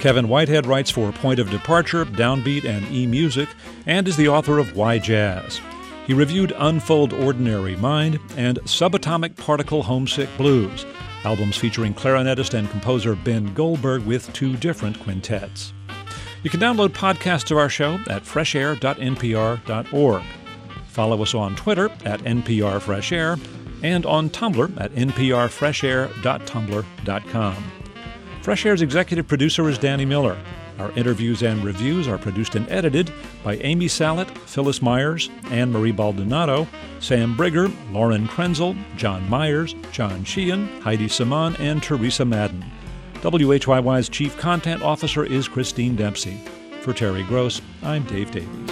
Kevin Whitehead writes for Point of Departure, Downbeat, and eMusic, and is the author of Why Jazz. He reviewed Unfold Ordinary Mind and Subatomic Particle Homesick Blues, albums featuring clarinetist and composer Ben Goldberg with two different quintets. You can download podcasts of our show at freshair.npr.org. Follow us on Twitter at NPRFreshAir and on Tumblr at nprfreshair.tumblr.com. Fresh Air's executive producer is Danny Miller. Our interviews and reviews are produced and edited by Amy Sallet, Phyllis Myers, Anne-Marie Baldonado, Sam Brigger, Lauren Krenzel, John Myers, John Sheehan, Heidi Saman, and Teresa Madden. WHYY's Chief Content Officer is Christine Dempsey. For Terry Gross, I'm Dave Davies.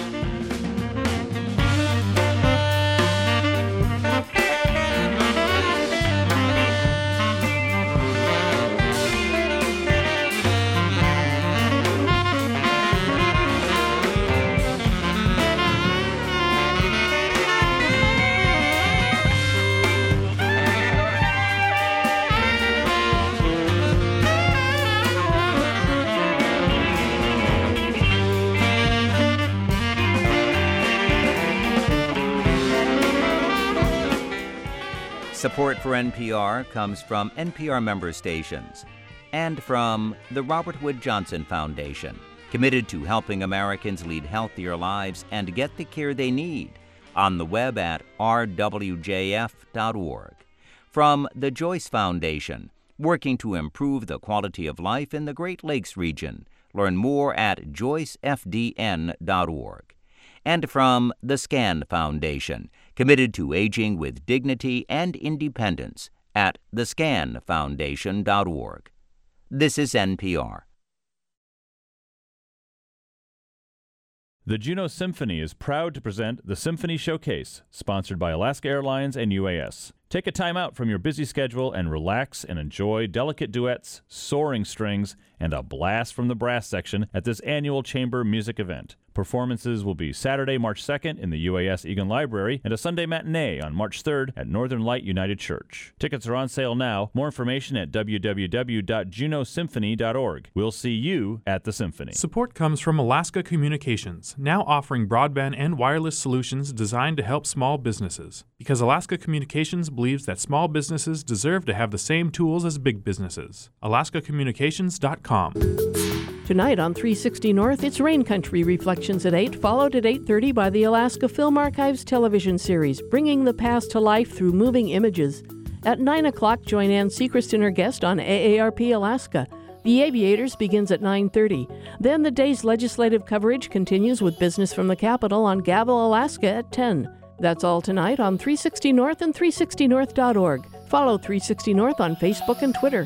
Support for NPR comes from NPR member stations and from the Robert Wood Johnson Foundation, committed to helping Americans lead healthier lives and get the care they need, on the web at rwjf.org. From the Joyce Foundation, working to improve the quality of life in the Great Lakes region. Learn more at joycefdn.org. And from the SCAN Foundation, committed to aging with dignity and independence at thescanfoundation.org. This is NPR. The Juneau Symphony is proud to present the Symphony Showcase, sponsored by Alaska Airlines and UAS. Take a time out from your busy schedule and relax and enjoy delicate duets, soaring strings, and a blast from the brass section at this annual chamber music event. Performances will be Saturday, March 2nd in the UAS Egan Library and a Sunday matinee on March 3rd at Northern Light United Church. Tickets are on sale now. More information at www.juneausymphony.org. We'll see you at the Symphony. Support comes from Alaska Communications, now offering broadband and wireless solutions designed to help small businesses. Because Alaska Communications believes that small businesses deserve to have the same tools as big businesses. AlaskaCommunications.com. Tonight on 360 North, it's Rain Country Reflections at 8, followed at 8:30 by the Alaska Film Archives television series, bringing the past to life through moving images. At 9 o'clock, join Ann Seacrest and her guest on AARP Alaska. The Aviators begins at 9:30. Then the day's legislative coverage continues with Business from the Capitol on Gavel, Alaska at 10. That's all tonight on 360 North and 360north.org. Follow 360 North on Facebook and Twitter.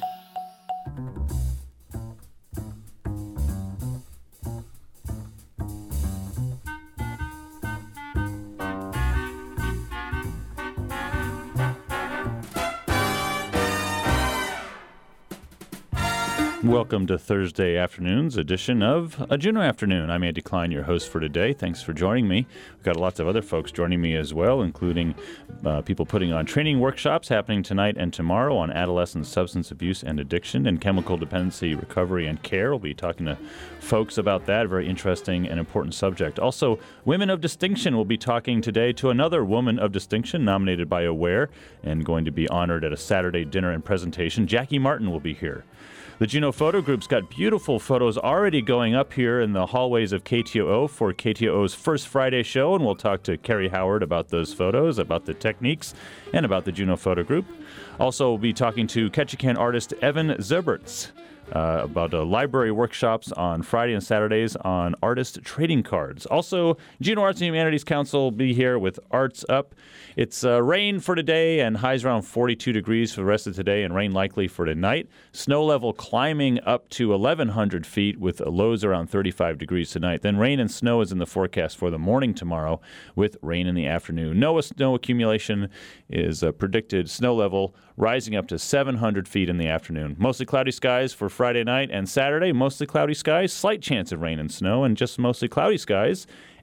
Welcome to Thursday afternoon's edition of A Juneau Afternoon. I'm Andy Klein, your host for today. Thanks for joining me. We've got lots of other folks joining me as well, including people putting on training workshops happening tonight and tomorrow on adolescent substance abuse and addiction and chemical dependency recovery and care. We'll be talking to folks about that, a very interesting and important subject. Also, Women of Distinction will be talking today to another woman of distinction nominated by AWARE and going to be honored at a Saturday dinner and presentation. Jackie Martin will be here. The Juneau Photo Group's got beautiful photos already going up here in the hallways of KTOO for KTOO's First Friday show, and we'll talk to Carrie Howard about those photos, about the techniques, and about the Juneau Photo Group. Also, we'll be talking to Ketchikan artist Evan Zerberts about library workshops on Friday and Saturdays on artist trading cards. Also, Juneau Arts and Humanities Council will be here with Arts Up. It's rain for today and highs around 42 degrees for the rest of today and rain likely for tonight. Snow level climbing up to 1,100 feet with lows around 35 degrees tonight. Then rain and snow is in the forecast for the morning tomorrow with rain in the afternoon. No snow accumulation is predicted. Snow level rising up to 700 feet in the afternoon. Mostly cloudy skies for Friday night and Saturday. Mostly cloudy skies, slight chance of rain and snow, and just mostly cloudy skies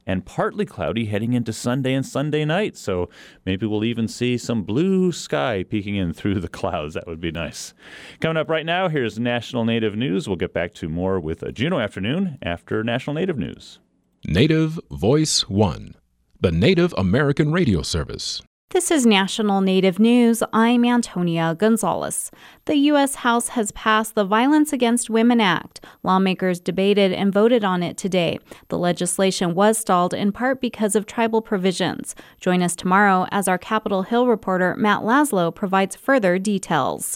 and partly cloudy heading into Sunday and Sunday night. So maybe we'll even see some blue sky peeking in through the clouds. That would be nice. Coming up right now, here's National Native News. We'll get back to more with Juneau Afternoon after National Native News. Native Voice One, the Native American radio service. This is National Native News. I'm Antonia Gonzalez. The U.S. House has passed the Violence Against Women Act. Lawmakers debated and voted on it today. The legislation was stalled in part because of tribal provisions. Join us tomorrow as our Capitol Hill reporter Matt Laszlo provides further details.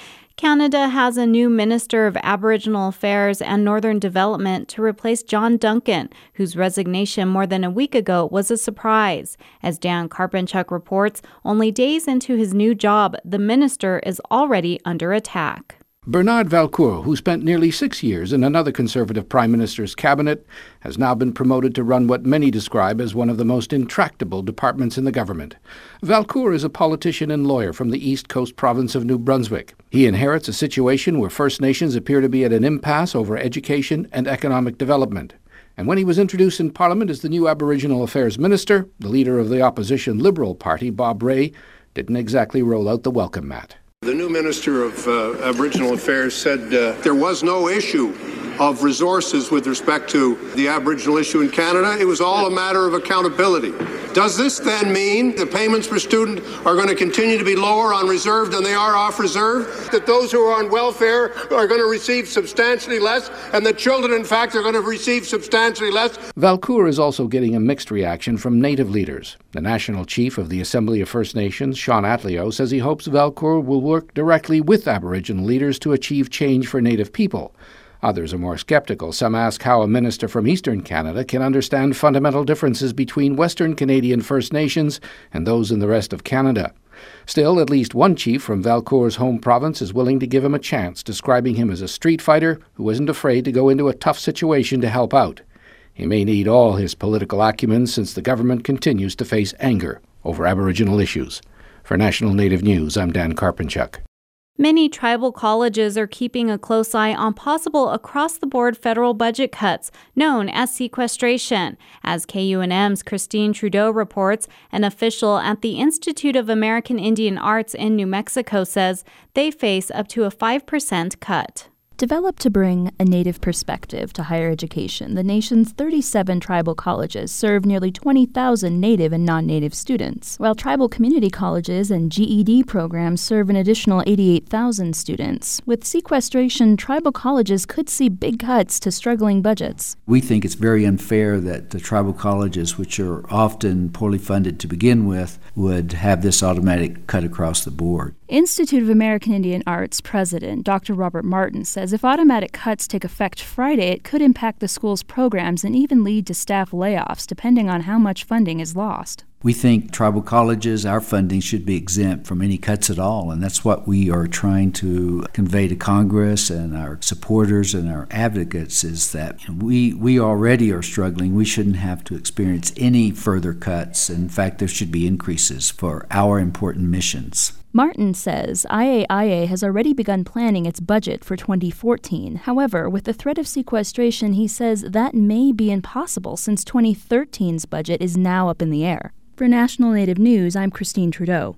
Canada has a new Minister of Aboriginal Affairs and Northern Development to replace John Duncan, whose resignation more than a week ago was a surprise. As Dan Karpenchuk reports, only days into his new job, the minister is already under attack. Bernard Valcourt, who spent nearly 6 years in another Conservative Prime Minister's cabinet, has now been promoted to run what many describe as one of the most intractable departments in the government. Valcourt is a politician and lawyer from the East Coast province of New Brunswick. He inherits a situation where First Nations appear to be at an impasse over education and economic development. And when he was introduced in Parliament as the new Aboriginal Affairs Minister, the leader of the opposition Liberal Party, Bob Rae, didn't exactly roll out the welcome mat. The new Minister of Aboriginal Affairs said there was no issue of resources with respect to the Aboriginal issue in Canada. It was all a matter of accountability. Does this then mean the payments per student are going to continue to be lower on reserve than they are off reserve? That those who are on welfare are going to receive substantially less, and that children, in fact, are going to receive substantially less? Valcourt is also getting a mixed reaction from Native leaders. The National Chief of the Assembly of First Nations, Sean Atleo, says he hopes Valcourt will work directly with Aboriginal leaders to achieve change for Native people. Others are more skeptical. Some ask how a minister from Eastern Canada can understand fundamental differences between Western Canadian First Nations and those in the rest of Canada. Still, at least one chief from Valcourt's home province is willing to give him a chance, describing him as a street fighter who isn't afraid to go into a tough situation to help out. He may need all his political acumen since the government continues to face anger over Aboriginal issues. For National Native News, I'm Dan Karpenchuk. Many tribal colleges are keeping a close eye on possible across-the-board federal budget cuts, known as sequestration. As KUNM's Christine Trudeau reports, an official at the Institute of American Indian Arts in New Mexico says they face up to a 5% cut. Developed to bring a Native perspective to higher education, the nation's 37 tribal colleges serve nearly 20,000 Native and non-Native students, while tribal community colleges and GED programs serve an additional 88,000 students. With sequestration, tribal colleges could see big cuts to struggling budgets. We think it's very unfair that the tribal colleges, which are often poorly funded to begin with, would have this automatic cut across the board. Institute of American Indian Arts President Dr. Robert Martin says if automatic cuts take effect Friday, it could impact the school's programs and even lead to staff layoffs, depending on how much funding is lost. We think tribal colleges, our funding should be exempt from any cuts at all, and that's what we are trying to convey to Congress and our supporters and our advocates, is that we already are struggling. We shouldn't have to experience any further cuts. In fact, there should be increases for our important missions. Martin says IAIA has already begun planning its budget for 2014. However, with the threat of sequestration, he says that may be impossible since 2013's budget is now up in the air. For National Native News, I'm Christine Trudeau.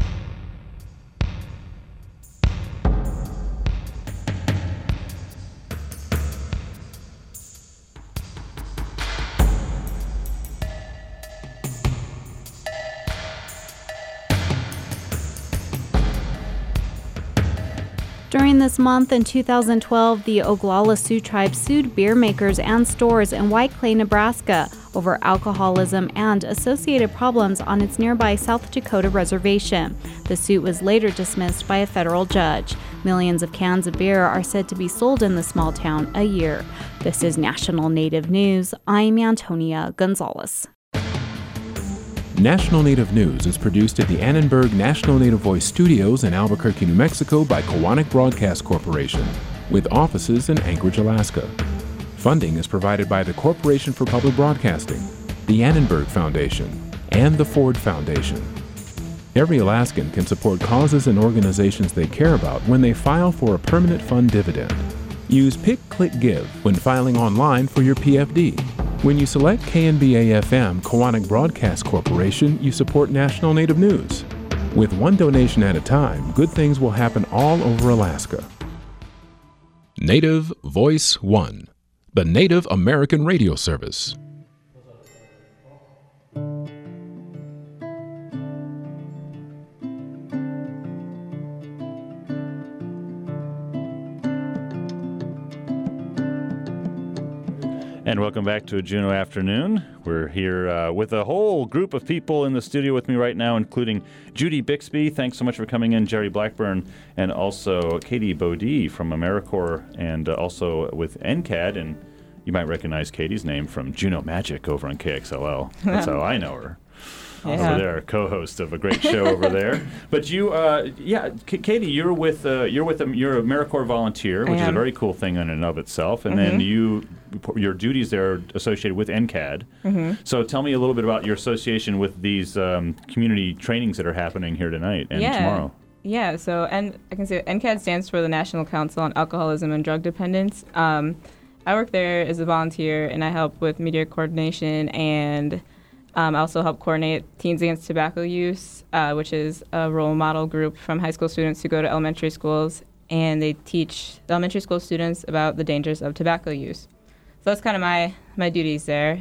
During this month in 2012, the Oglala Sioux tribe sued beer makers and stores in White Clay, Nebraska, over alcoholism and associated problems on its nearby South Dakota reservation. The suit was later dismissed by a federal judge. Millions of cans of beer are said to be sold in the small town a year. This is National Native News. I'm Antonia Gonzalez. National Native News is produced at the Annenberg National Native Voice Studios in Albuquerque, New Mexico by Kowanek Broadcast Corporation, with offices in Anchorage, Alaska. Funding is provided by the Corporation for Public Broadcasting, the Annenberg Foundation, and the Ford Foundation. Every Alaskan can support causes and organizations they care about when they file for a permanent fund dividend. Use Pick, Click, Give when filing online for your PFD. When you select KNBA-FM, Koahnic Broadcast Corporation, you support National Native News. With one donation at a time, good things will happen all over Alaska. Native Voice One, the Native American radio service. And welcome back to a Juneau Afternoon. We're here with a whole group of people in the studio with me right now, including Judy Bixby. Thanks so much for coming in, Jerry Blackburn, and also Katie Bodie from AmeriCorps, and also with NCAD. And you might recognize Katie's name from Juneau Magic over on KXLL. That's how I know her. Yeah. Over there, co-host of a great show over there. But you, Katie, you're a AmeriCorps volunteer, which is a very cool thing in and of itself. And then your duties there are associated with NCAD. So tell me a little bit about your association with these community trainings that are happening here tonight and tomorrow. Yeah, so I can say NCAD stands for the National Council on Alcoholism and Drug Dependence. I work there as a volunteer, and I help with media coordination, and I also help coordinate Teens Against Tobacco Use, which is a role model group from high school students who go to elementary schools, and they teach the elementary school students about the dangers of tobacco use. So that's kind of my duties there.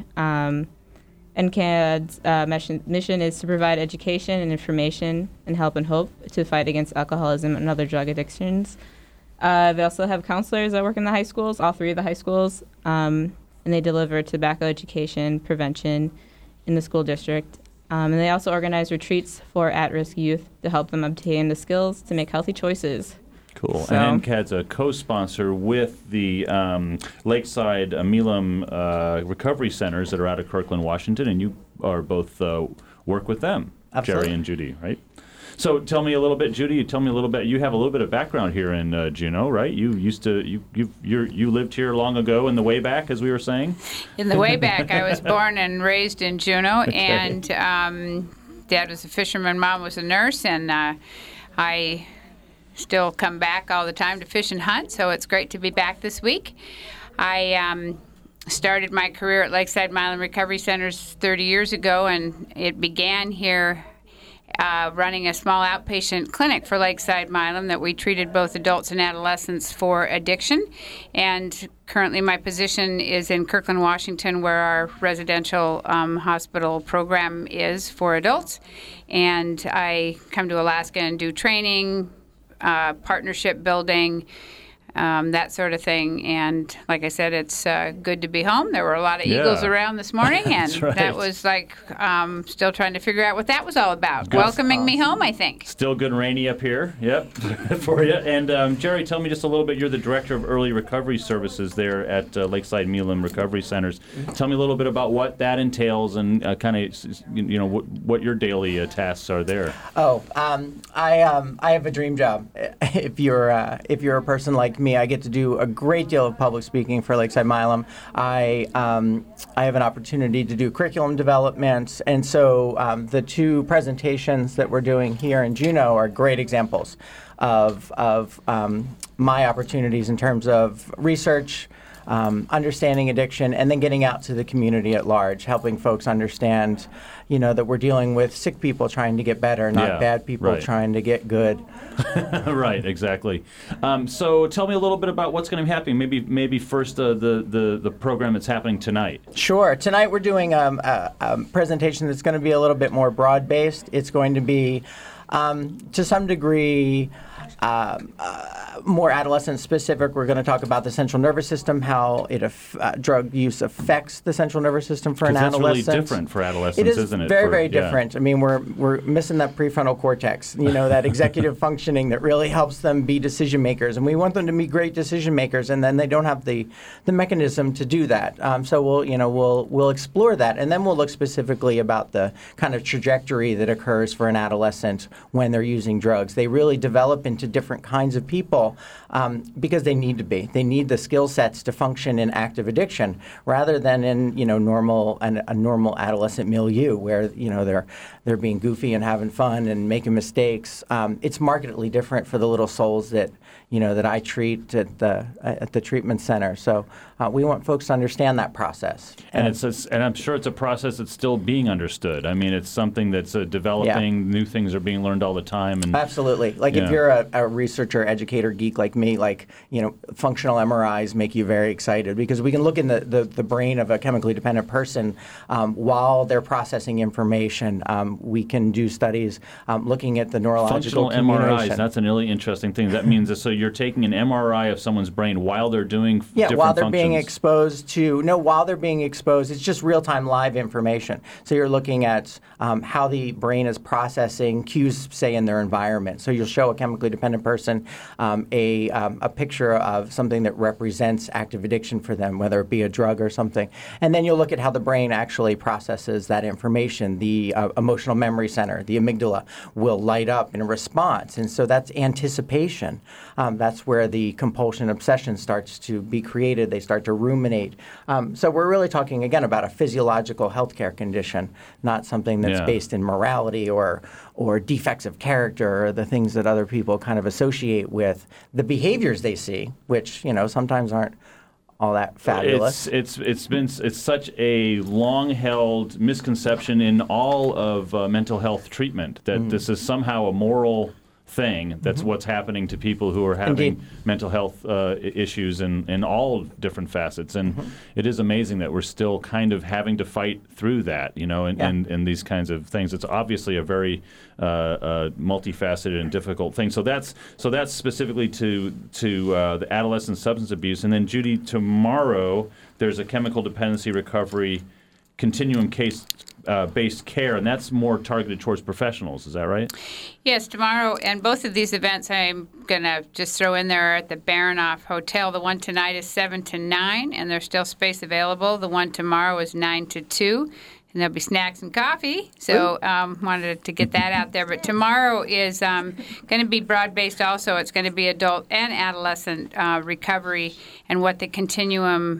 NCAD's mission is to provide education and information and help and hope to fight against alcoholism and other drug addictions. They also have counselors that work in the high schools, all three of the high schools, and they deliver tobacco education, prevention in the school district. And they also organize retreats for at-risk youth to help them obtain the skills to make healthy choices. Cool. So, and NCAD's a co-sponsor with the Lakeside Milam Recovery Centers that are out of Kirkland, Washington, and you are both work with them, Absolutely. Jerry and Judy, right? So tell me a little bit, Judy. Tell me a little bit. You have a little bit of background here in Juneau, right? You lived here long ago in the way back, as we were saying. In the way back, I was born and raised in Juneau, Okay. and Dad was a fisherman, Mom was a nurse, and I still come back all the time to fish and hunt. So it's great to be back this week. I started my career at Lakeside Milam Recovery Centers 30 years ago, and it began here. Running a small outpatient clinic for Lakeside Milam that we treated both adults and adolescents for addiction. And currently my position is in Kirkland, Washington, where our residential hospital program is for adults. And I come to Alaska and do training, partnership building, that sort of thing. And like I said, it's good to be home. There were a lot of eagles around this morning, and That's right. that was like still trying to figure out what that was all about. Good. Welcoming me home, I think. Still good and rainy up here. Yep, for you. And Jerry, tell me just a little bit. You're the director of early recovery services there at Lakeside Milam Recovery Centers. Tell me a little bit about what that entails and kind of what your daily tasks are there. I have a dream job. If you're a person like me, I get to do a great deal of public speaking for Lakeside Milam. I have an opportunity to do curriculum development, and so the two presentations that we're doing here in Juneau are great examples of my opportunities in terms of research, understanding addiction, and then getting out to the community at large, helping folks understand, that we're dealing with sick people trying to get better, not bad people trying to get good. Right, exactly. So tell me a little bit about what's going to be happening. Maybe first the program that's happening tonight. Sure. Tonight we're doing a presentation that's going to be a little bit more broad-based. It's going to be, to some degree, more adolescent-specific. We're going to talk about the central nervous system, how drug use affects the central nervous system for an adolescent. That's really different for adolescents, isn't it? It is very, very different. I mean, we're missing that prefrontal cortex, that executive functioning that really helps them be decision makers, and we want them to be great decision makers, and then they don't have the mechanism to do that. So we'll explore that, and then we'll look specifically about the kind of trajectory that occurs for an adolescent when they're using drugs. They really develop in into different kinds of people because they need to be. They need the skill sets to function in active addiction rather than in a normal adolescent milieu where they're being goofy and having fun and making mistakes. It's markedly different for the little souls that I treat at the treatment center. So we want folks to understand that process. And I'm sure it's a process that's still being understood. I mean, it's something that's developing. Yeah. New things are being learned all the time. And absolutely. If you're a researcher, educator, geek like me, functional MRIs make you very excited because we can look in the brain of a chemically dependent person while they're processing information. We can do studies looking at the neurological functional MRIs. That's a really interesting thing. That means that so you're taking an MRI of someone's brain while they're doing different while they're functions. While they're being exposed, it's just real-time live information. So you're looking at how the brain is processing cues, say, in their environment. So you'll show a chemically dependent person a picture of something that represents active addiction for them, whether it be a drug or something. And then you'll look at how the brain actually processes that information. The emotional memory center, the amygdala, will light up in response. And so that's anticipation. That's where the compulsion obsession starts to be created. They start to ruminate. So we're really talking, again, about a physiological healthcare condition, not something that's based in morality or defects of character or the things that other people kind of associate with the behaviors they see, which, sometimes aren't all that fabulous. It's such a long-held misconception in all of mental health treatment that this is somehow a moral thing. That's what's happening to people who are having mental health issues in all different facets. And it is amazing that we're still kind of having to fight through that, and these kinds of things. It's obviously a very multifaceted and difficult thing. So that's specifically to the adolescent substance abuse. And then, Judy, tomorrow there's a chemical dependency recovery continuum case-based care, and that's more targeted towards professionals. Is that right? Yes, tomorrow, and both of these events I'm going to just throw in there at the Baranoff Hotel. The one tonight is 7 to 9, and there's still space available. The one tomorrow is 9 to 2. And there'll be snacks and coffee, so wanted to get that out there. But tomorrow is going to be broad-based also. It's going to be adult and adolescent recovery and what the continuum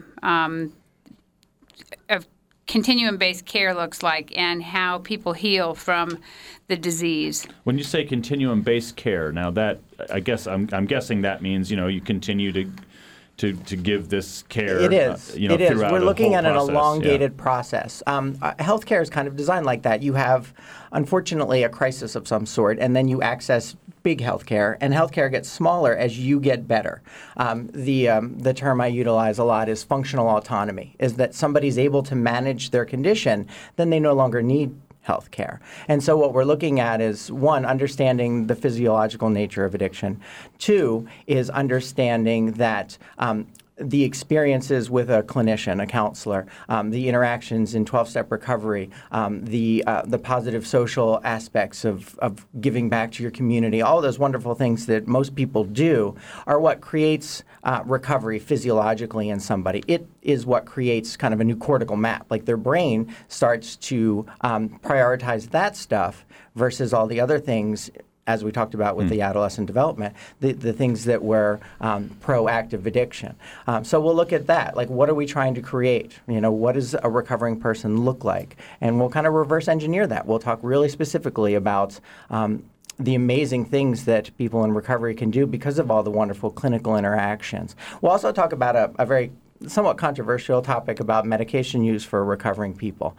of continuum-based care looks like and how people heal from the disease. When you say continuum-based care, now that I'm guessing that means you continue to give this care. It is. It is. We're looking at an elongated process. Healthcare is kind of designed like that. You have, unfortunately, a crisis of some sort, and then you access big healthcare, and healthcare gets smaller as you get better. The term I utilize a lot is functional autonomy, is that somebody's able to manage their condition, then they no longer need health care. And so what we're looking at is, one, understanding the physiological nature of addiction. Two is understanding that the experiences with a clinician, a counselor, the interactions in 12-step recovery, the positive social aspects of giving back to your community, all those wonderful things that most people do are what creates recovery physiologically in somebody. It is what creates kind of a new cortical map. Like their brain starts to prioritize that stuff versus all the other things, as we talked about with the adolescent development, the things that were proactive addiction. So we'll look at that. Like, what are we trying to create? What does a recovering person look like? And we'll kind of reverse engineer that. We'll talk really specifically about the amazing things that people in recovery can do because of all the wonderful clinical interactions. We'll also talk about a very somewhat controversial topic about medication use for recovering people.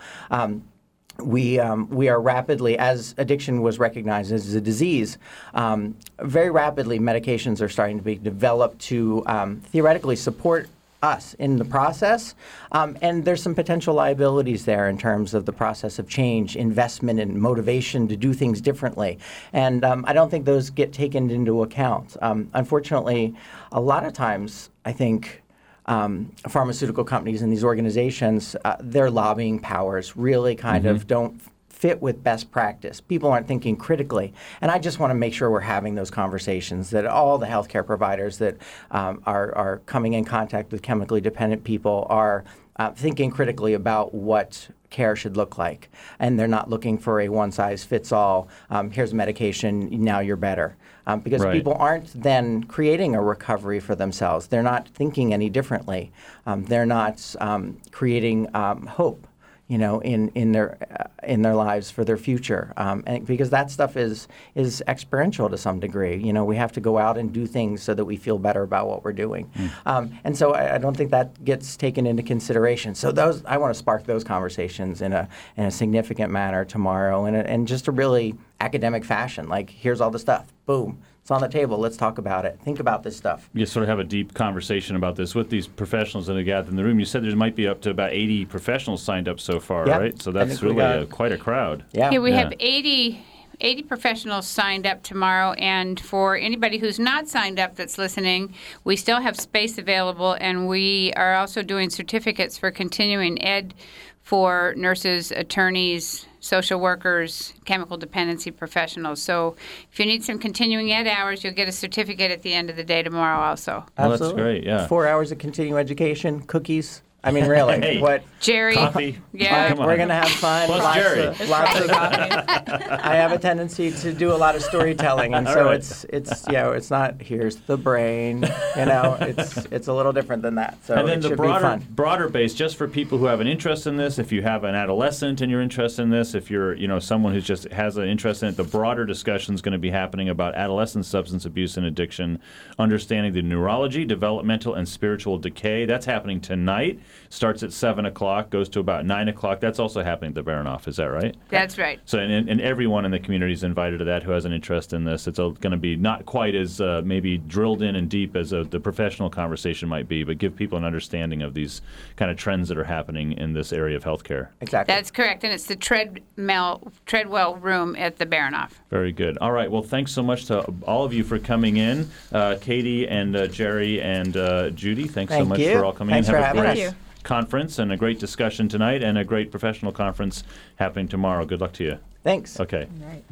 We are rapidly, as addiction was recognized as a disease, very rapidly medications are starting to be developed to theoretically support us in the process. And there's some potential liabilities there in terms of the process of change, investment, and motivation to do things differently. And I don't think those get taken into account. Unfortunately, a lot of times, I think, pharmaceutical companies and these organizations, their lobbying powers really kind of don't fit with best practice. People aren't thinking critically. And I just want to make sure we're having those conversations, that all the healthcare providers that are coming in contact with chemically dependent people are thinking critically about what care should look like. And they're not looking for a one-size-fits-all, here's medication, now you're better. because Right. people aren't then creating a recovery for themselves. They're not thinking any differently. They're not creating hope, in their lives for their future, and because that stuff is experiential to some degree. We have to go out and do things so that we feel better about what we're doing, and so I don't think that gets taken into consideration. So I want to spark those conversations in a significant manner tomorrow, and just a really academic fashion. Like, here's all the stuff, boom. It's on the table. Let's talk about it. Think about this stuff. You sort of have a deep conversation about this with these professionals that are gathered in the room. You said there might be up to about 80 professionals signed up so far, right? So that's really quite a crowd. Yeah, we have 80 professionals signed up tomorrow, and for anybody who's not signed up that's listening, we still have space available, and we are also doing certificates for continuing ed for nurses, attorneys, social workers, chemical dependency professionals. So if you need some continuing ed hours, you'll get a certificate at the end of the day tomorrow also. Well, that's great, yeah. 4 hours of continuing education, cookies. I mean, really, Hey, what? Jerry. Coffee. Yeah. We're going to have fun. Plus Jerry. Lots of I have a tendency to do a lot of storytelling, and so it's not here's the brain. It's a little different than that. So and then it the should be fun. broader base, just for people who have an interest in this. If you have an adolescent and you're interested in this, if you're someone who just has an interest in it, the broader discussion is going to be happening about adolescent substance abuse and addiction, understanding the neurology, developmental, and spiritual decay. That's happening tonight. Starts at 7 o'clock, goes to about 9 o'clock. That's also happening at the Baronoff. Is that right? That's right. So, and everyone in the community is invited to that who has an interest in this. It's going to be not quite as maybe drilled in and deep as the professional conversation might be, but give people an understanding of these kind of trends that are happening in this area of healthcare. Exactly. That's correct, and it's the Treadwell room at the Baronoff. Very good. All right. Well, thanks so much to all of you for coming in. Katie and Jerry and Judy, thanks so much for all coming in. Have a great conference and a great discussion tonight and a great professional conference happening tomorrow. Good luck to you. Thanks. Okay. All right.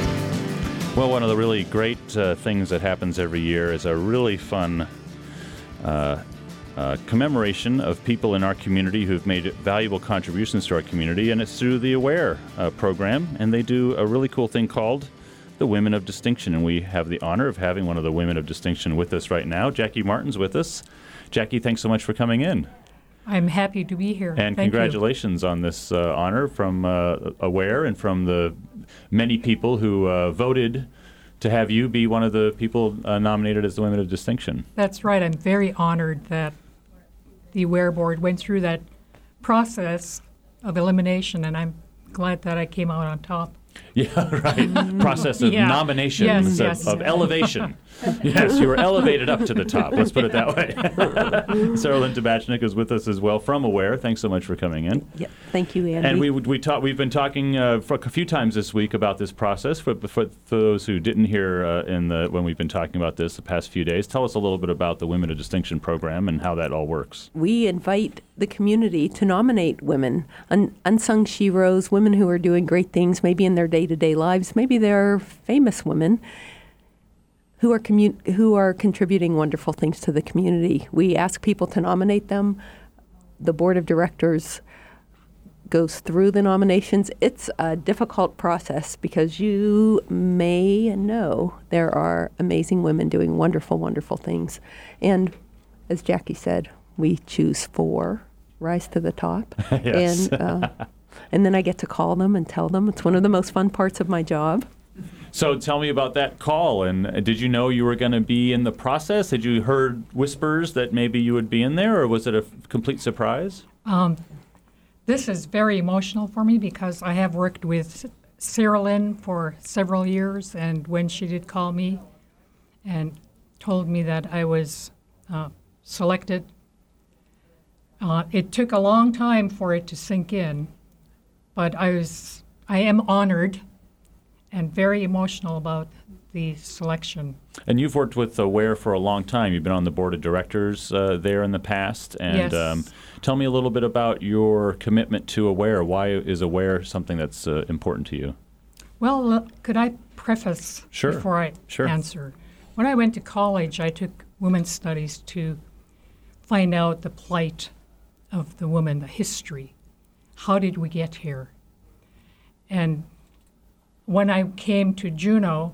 Well, one of the really great things that happens every year is a really fun commemoration of people in our community who've made valuable contributions to our community, and it's through the AWARE program, and they do a really cool thing called the Women of Distinction, and we have the honor of having one of the Women of Distinction with us right now. Jackie Martin's with us. Jackie, thanks so much for coming in. I'm happy to be here. And Thank congratulations on this honor from AWARE and from the many people who voted to have you be one of the people nominated as the Women of Distinction. That's right. I'm very honored that the AWARE board went through that process of elimination, and I'm glad that I came out on top. Yeah, right. Process of nominations, of elevation. Yes, you were elevated up to the top. Let's put it that way. Sarah Lynn Tabachnik is with us as well from AWARE. Thanks so much for coming in. Yeah, thank you, Andy. And we've been talking for a few times this week about this process. For those who didn't hear when we've been talking about this the past few days, tell us a little bit about the Women of Distinction program and how that all works. We invite the community to nominate women, unsung sheroes, women who are doing great things, maybe in their day-to-day lives. Maybe they're famous women who are contributing wonderful things to the community. We ask people to nominate them. The board of directors goes through the nominations. It's a difficult process because you may know there are amazing women doing wonderful, wonderful things. And as Jackie said, we choose 4, rise to the top. Yes. And then I get to call them and tell them. It's one of the most fun parts of my job. So tell me about that call. And did you know you were going to be in the process? Had you heard whispers that maybe you would be in there, or was it a complete surprise? This is very emotional for me because I have worked with Sarah Lynn for several years, and when she did call me and told me that I was selected, it took a long time for it to sink in, but I am honored and very emotional about the selection. And you've worked with AWARE for a long time. You've been on the board of directors there in the past. And yes. Tell me a little bit about your commitment to AWARE. Why is AWARE something that's important to you? Well, could I preface before I answer? When I went to college, I took women's studies to find out the plight of the woman, the history. How did we get here? And when I came to Juneau,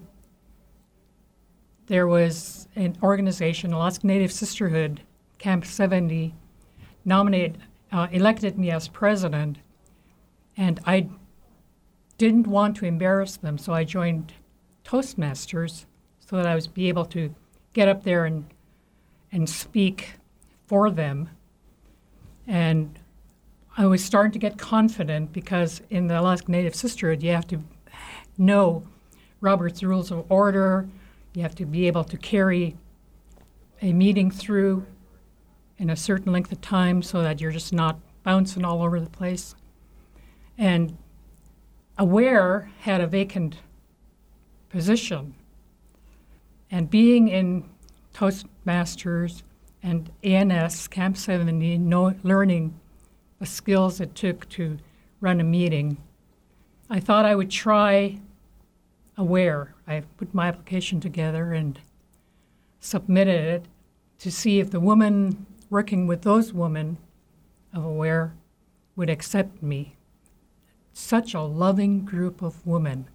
there was an organization, Alaska Native Sisterhood, Camp 70, elected me as president, and I didn't want to embarrass them, so I joined Toastmasters so that I would be able to get up there and speak for them. And I was starting to get confident because in the Alaska Native Sisterhood, you have to know Robert's Rules of Order. You have to be able to carry a meeting through in a certain length of time so that you're just not bouncing all over the place. And AWARE had a vacant position. And being in Toastmasters and ANS, Camp 70, learning the skills it took to run a meeting, I thought I would try AWARE. I put my application together and submitted it to see if the woman working with those women of AWARE would accept me. Such a loving group of women.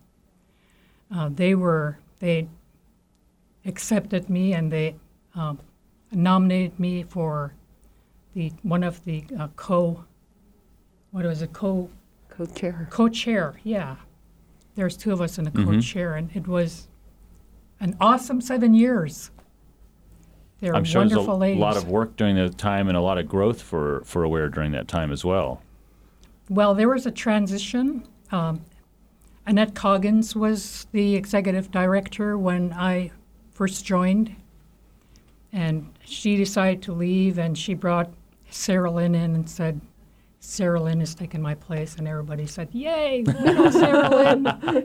They accepted me, and they nominated me for one of the co-chair, yeah. There's 2 of us in a co-chair, and it was an awesome 7 years. They're I'm sure wonderful there's a ladies. lot of work during that time and a lot of growth for AWARE during that time as well. Well, there was a transition. Annette Coggins was the executive director when I first joined, and she decided to leave, and she brought Sarah Lynn in and said, Sarah Lynn has taken my place, and everybody said, yay, we know Sarah Lynn.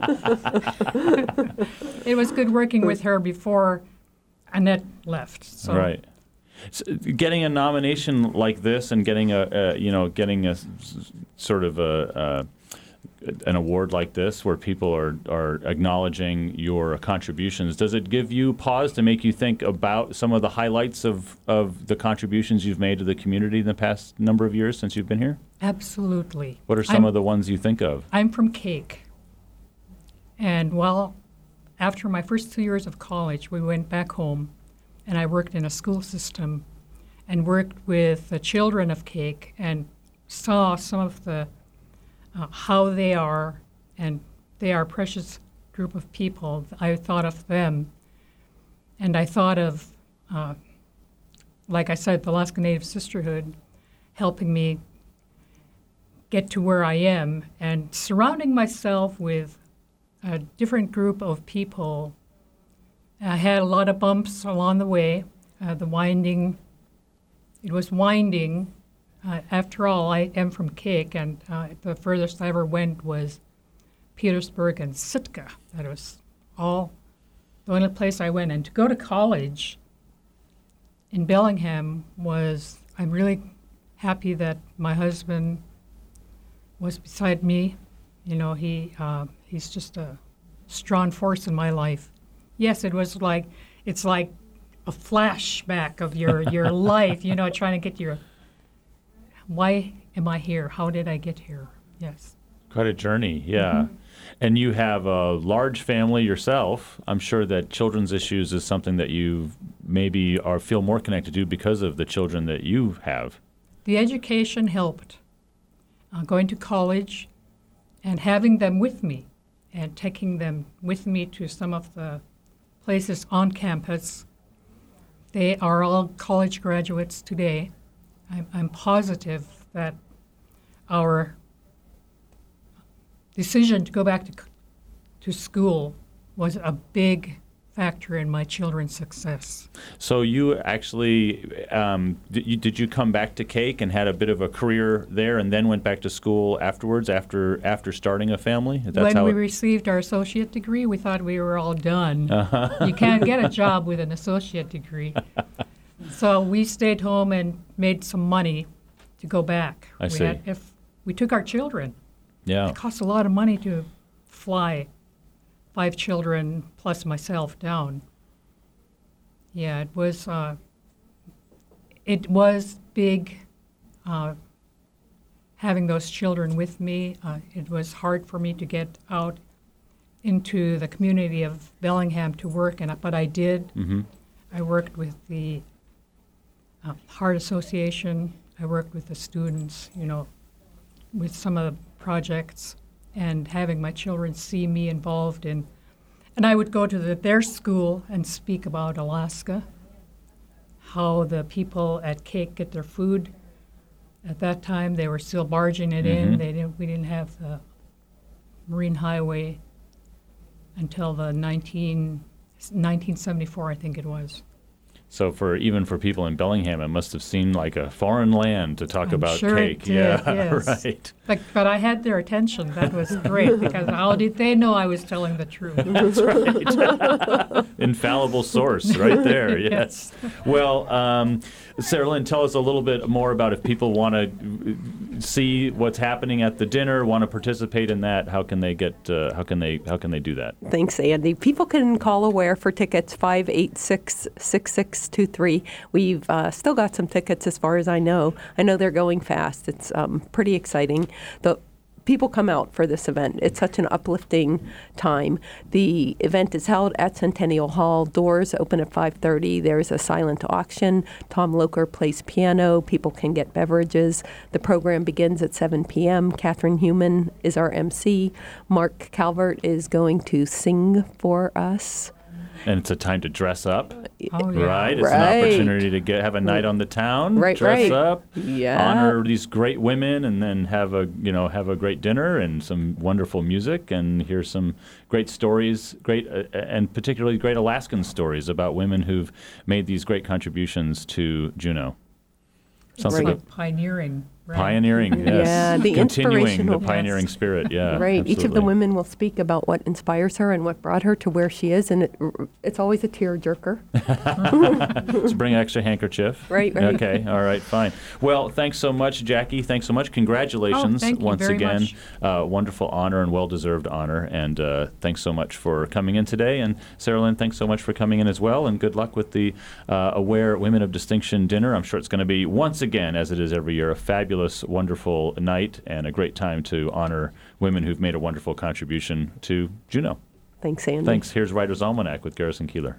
It was good working with her before Annette left. So. Right. So getting a nomination like this and getting a sort of an award like this where people are acknowledging your contributions, does it give you pause to make you think about some of the highlights of the contributions you've made to the community in the past number of years since you've been here? Absolutely. What are some of the ones you think of? I'm from Cake. And after my first 2 years of college, we went back home, and I worked in a school system and worked with the children of Cake and saw some of the how they are, and they are a precious group of people. I thought of them, and I thought of, like I said, the Alaska Native Sisterhood helping me get to where I am, and surrounding myself with a different group of people. I had a lot of bumps along the way. It was winding. After all, I am from Cake, and the furthest I ever went was Petersburg and Sitka. That was all the only place I went. And to go to college in Bellingham I'm really happy that my husband was beside me. You know, he's just a strong force in my life. Yes, it's like a flashback of your life, you know, trying to get why am I here? How did I get here? Yes. Quite a journey, yeah. Mm-hmm. And you have a large family yourself. I'm sure that children's issues is something that you maybe feel more connected to because of the children that you have. The education helped. Going to college and having them with me and taking them with me to some of the places on campus. They are all college graduates today. I'm positive that our decision to go back to school was a big factor in my children's success. So you actually, did you come back to Cake and had a bit of a career there and then went back to school afterwards after starting a family? When we received our associate degree, we thought we were all done. Uh-huh. You can't get a job with an associate degree. So we stayed home and made some money to go back. I see. We took our children. Yeah. It costs a lot of money to fly 5 children plus myself down. Yeah, it was big having those children with me. It was hard for me to get out into the community of Bellingham to work, but I did. Mm-hmm. I worked with the Heart Association. I worked with the students, you know, with some of the projects, and having my children see me involved in. And I would go to their school and speak about Alaska, how the people at Cake get their food. At that time, they were still barging it mm-hmm. in. We didn't have the Marine Highway until the 1974, I think it was. So even for people in Bellingham, it must have seemed like a foreign land to talk about sure Cake. It did, yes. Right. But I had their attention. That was great, because how did they know I was telling the truth? That's right. Infallible source right there, yes. Well, Sarah Lynn, tell us a little bit more about if people want to see what's happening at the dinner, want to participate in that, how can they do that? Thanks, Andy. People can call AWARE for tickets, 586-6623. We've still got some tickets as far as I know. I know they're going fast. It's pretty exciting. The people come out for this event. It's such an uplifting time. The event is held at Centennial Hall. Doors open at 5:30. There's a silent auction. Tom Loker plays piano. People can get beverages. The program begins at 7 p.m. Catherine Human is our MC. Mark Calvert is going to sing for us. And it's a time to dress up, oh, yeah. right? It's an opportunity to have a night on the town, dress up, honor these great women, and then have a great dinner and some wonderful music, and hear some great stories, and particularly great Alaskan stories about women who've made these great contributions to Juneau. It's like pioneering. Pioneering, yes. Yeah, the Continuing inspirational. the pioneering spirit, yeah. Right. Absolutely. Each of the women will speak about what inspires her and what brought her to where she is, and it's always a tearjerker. So bring an extra handkerchief. Right. Okay, all right, fine. Well, thanks so much, Jackie. Thanks so much. Congratulations thank you once very again. much. Wonderful honor and well-deserved honor. And thanks so much for coming in today. And Sarah Lynn, thanks so much for coming in as well. And good luck with the Aware Women of Distinction dinner. I'm sure it's going to be, once again, as it is every year, a fabulous, wonderful night and a great time to honor women who've made a wonderful contribution to Juneau. Thanks, Andy. Thanks. Here's Writer's Almanac with Garrison Keillor.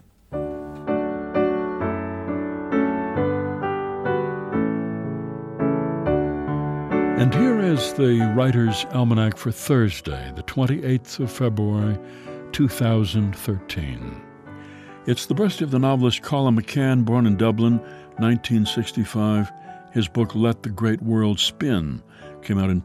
And here is the Writer's Almanac for Thursday, the 28th of February, 2013. It's the birthday of the novelist Colin McCann, born in Dublin, 1965. His book, Let the Great World Spin, came out in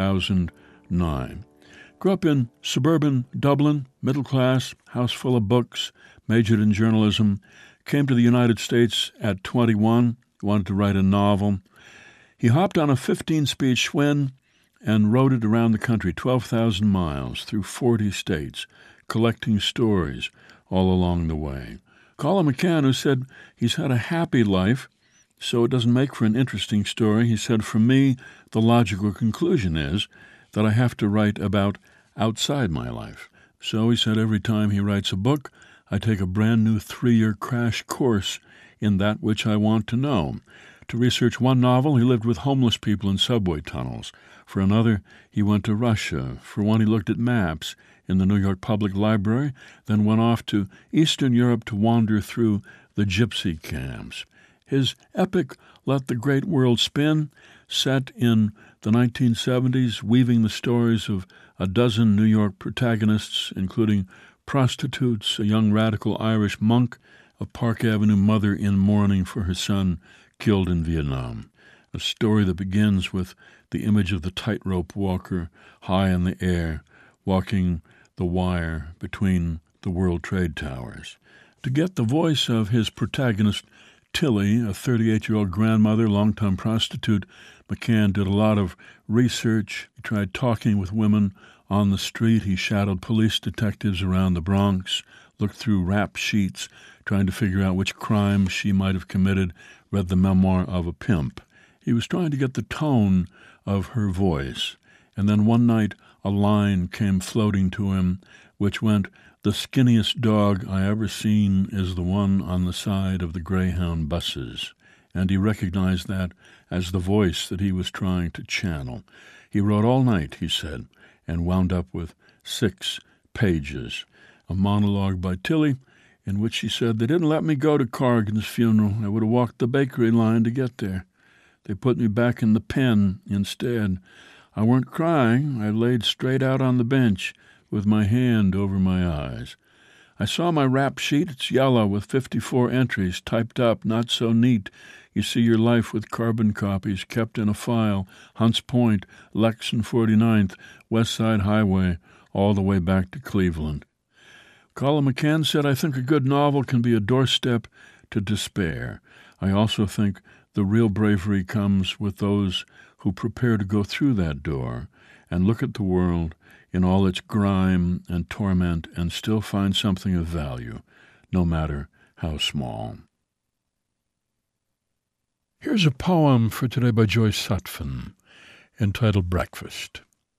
2009. Grew up in suburban Dublin, middle class, house full of books, majored in journalism, came to the United States at 21, wanted to write a novel. He hopped on a 15-speed Schwinn and rode it around the country, 12,000 miles through 40 states, collecting stories all along the way. Colin McCann, who said he's had a happy life, so it doesn't make for an interesting story. He said, for me, the logical conclusion is that I have to write about outside my life. So he said every time he writes a book, I take a brand new 3-year crash course in that which I want to know. To research one novel, he lived with homeless people in subway tunnels. For another, he went to Russia. For one, he looked at maps in the New York Public Library, then went off to Eastern Europe to wander through the gypsy camps. His epic Let the Great World Spin, set in the 1970s, weaving the stories of a dozen New York protagonists, including prostitutes, a young radical Irish monk, a Park Avenue mother in mourning for her son killed in Vietnam. A story that begins with the image of the tightrope walker high in the air, walking the wire between the World Trade Towers. To get the voice of his protagonist, Tilly, a 38-year-old grandmother, longtime prostitute, McCann did a lot of research. He tried talking with women on the street. He shadowed police detectives around the Bronx, looked through rap sheets, trying to figure out which crime she might have committed, read the memoir of a pimp. He was trying to get the tone of her voice. And then one night a line came floating to him, which went, "The skinniest dog I ever seen is the one on the side of the Greyhound buses." And he recognized that as the voice that he was trying to channel. He wrote all night, he said, and wound up with 6 pages. A monologue by Tilly, in which she said, "They didn't let me go to Corrigan's funeral. I would have walked the bakery line to get there. They put me back in the pen instead. I weren't crying. I laid straight out on the bench with my hand over my eyes. I saw my rap sheet. It's yellow with 54 entries, typed up, not so neat. You see your life with carbon copies kept in a file, Hunts Point, Lex and 49th, West Side Highway, all the way back to Cleveland." Colin McCann said, "I think a good novel can be a doorstep to despair. I also think the real bravery comes with those who prepare to go through that door and look at the world in all its grime and torment and still find something of value, no matter how small." Here's a poem for today by Joyce Sutphin, entitled Breakfast.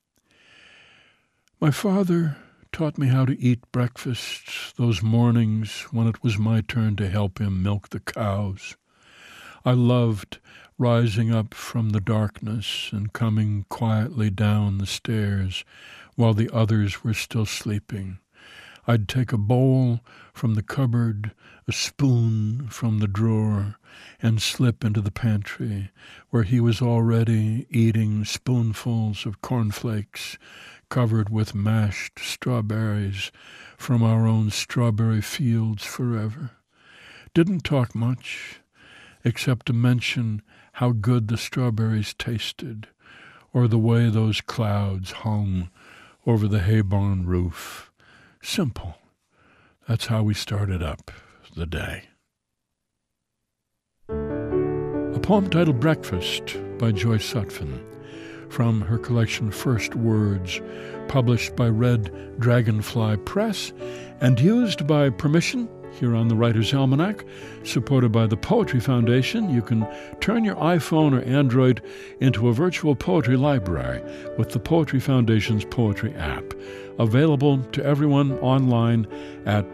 My father taught me how to eat breakfast those mornings when it was my turn to help him milk the cows. I loved rising up from the darkness and coming quietly down the stairs while the others were still sleeping. I'd take a bowl from the cupboard, a spoon from the drawer, and slip into the pantry, where he was already eating spoonfuls of cornflakes covered with mashed strawberries from our own strawberry fields forever. Didn't talk much, except to mention how good the strawberries tasted, or the way those clouds hung over the hay barn roof. Simple. That's how we started up the day. A poem titled Breakfast by Joyce Sutphin, from her collection First Words, published by Red Dragonfly Press and used by permission here on the Writer's Almanac, supported by the Poetry Foundation. You can turn your iPhone or Android into a virtual poetry library with the Poetry Foundation's Poetry app, available to everyone online at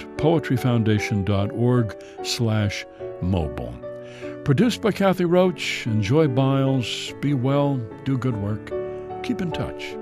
poetryfoundation.org/mobile. Produced by Kathy Roach and Joy Biles. Be well, do good work, keep in touch.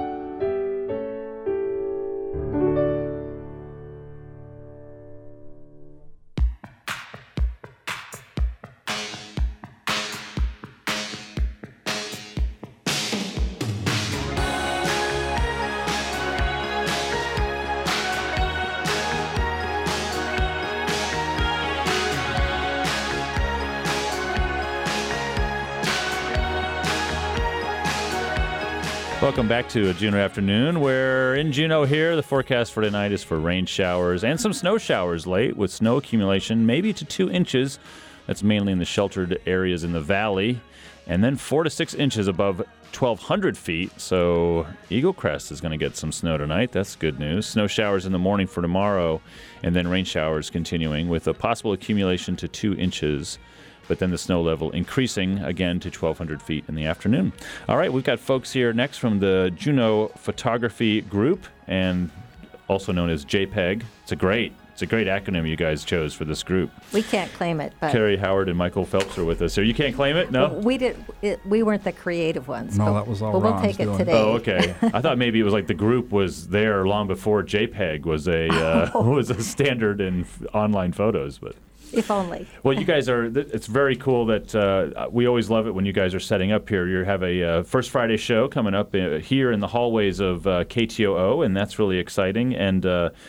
Welcome back to a Juneau afternoon. We're in Juneau here. The forecast for tonight is for rain showers and some snow showers late, with snow accumulation maybe to 2 inches. That's mainly in the sheltered areas in the valley. And then 4 to 6 inches above 1,200 feet. So Eagle Crest is going to get some snow tonight. That's good news. Snow showers in the morning for tomorrow, and then rain showers continuing with a possible accumulation to 2 inches. But then the snow level increasing again to 1,200 feet in the afternoon. All right, we've got folks here next from the Juneau Photography Group, and also known as JPEG. It's a great acronym you guys chose for this group. We can't claim it, but Carrie Howard and Michael Phelps are with us. So you can't claim it? No? We weren't the creative ones. No, that was all But we'll Ron's take it doing. today. Oh, okay. I thought maybe it was like the group was there long before JPEG was a was a standard in online photos, but. If only. Well, you guys are, it's very cool that we always love it when you guys are setting up here. You have a First Friday show coming up here in the hallways of KTOO, and that's really exciting. And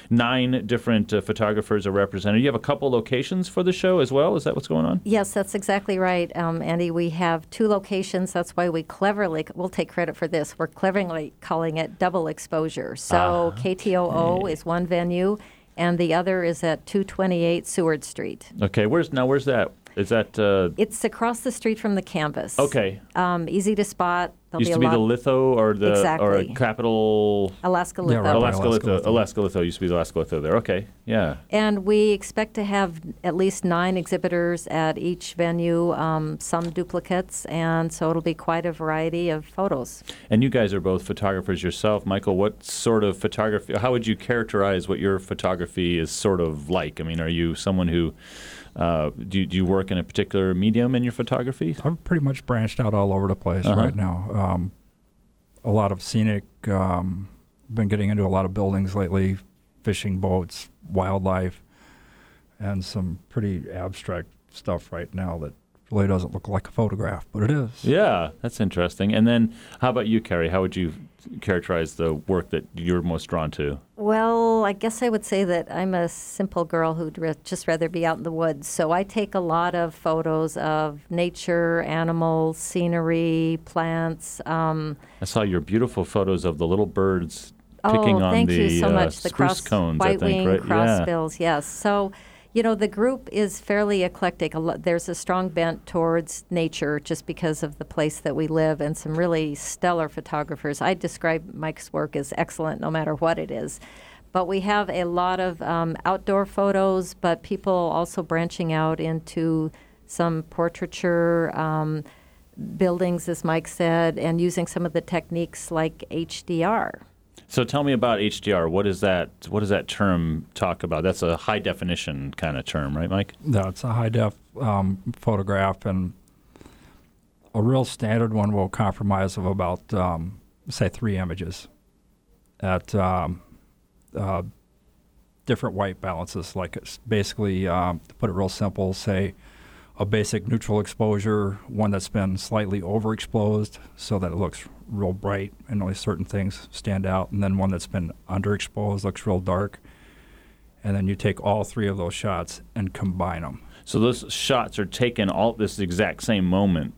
9 different photographers are represented. You have a couple locations for the show as well? Is that what's going on? Yes, that's exactly right, Andy. We have 2 locations. That's why we'll take credit for this. We're cleverly calling it double exposure. So KTOO is one venue, and the other is at 228 Seward Street. Okay, where's that? Is that? It's across the street from the Canvas. Okay. Easy to spot. Used to be the Litho or the or Capital Alaska Litho. Yeah, right, Alaska Litho used to be the Alaska Litho there. Okay, yeah. And we expect to have at least 9 exhibitors at each venue, some duplicates, and so it'll be quite a variety of photos. And you guys are both photographers yourself. Michael, what sort of photography, how would you characterize what your photography is sort of like? I mean, are you someone who, do you work in a particular medium in your photography? I'm pretty much branched out all over the place right now. A lot of scenic, been getting into a lot of buildings lately, fishing boats, wildlife, and some pretty abstract stuff right now that really doesn't look like a photograph, but it is. Yeah, that's interesting. And then how about you, Carrie? How would you characterize the work that you're most drawn to? Well, I guess I would say that I'm a simple girl who'd just rather be out in the woods. So I take a lot of photos of nature, animals, scenery, plants. I saw your beautiful photos of the little birds picking on thank the you so much. The spruce cones, I think, white-winged right? crossbills, yes. So, the group is fairly eclectic. There's a strong bent towards nature just because of the place that we live, and some really stellar photographers. I describe Mike's work as excellent no matter what it is. But we have a lot of outdoor photos, but people also branching out into some portraiture, buildings, as Mike said, and using some of the techniques like HDR. So tell me about HDR. What does that term talk about? That's a high definition kind of term, right, Mike? No, it's a high def photograph, and a real standard one will compromise of about say 3 images at different white balances. Like it's basically, to put it real simple, say a basic neutral exposure, one that's been slightly overexposed so that it looks real bright and only certain things stand out, and then one that's been underexposed, looks real dark. And then you take all 3 of those shots and combine them. So those shots are taken all this exact same moment,